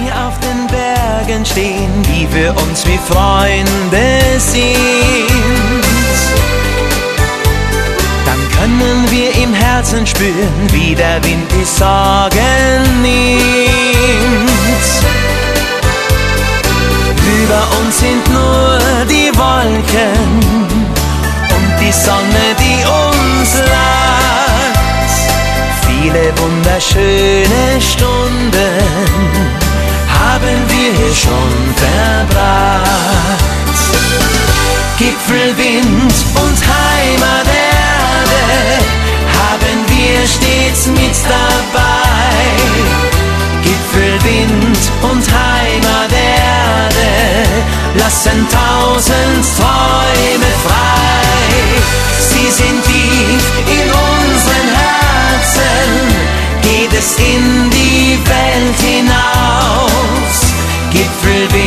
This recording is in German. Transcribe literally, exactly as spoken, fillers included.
wir auf den Bergen stehen, die für uns wie Freunde sind, dann können wir im Herzen spüren, wie der Wind die Sorgen nimmt. Über uns sind nur die Wolken und die Sonne, die uns lacht. Viele wunderschöne Stunden haben wir hier schon verbracht. Gipfelwind und Heimaterde haben wir stets mit dabei. Gipfelwind und Heimaterde lassen tausend Träume frei. Sie sind tief in unseren Herzen, geht es in die Welt hinaus. Gipfelwind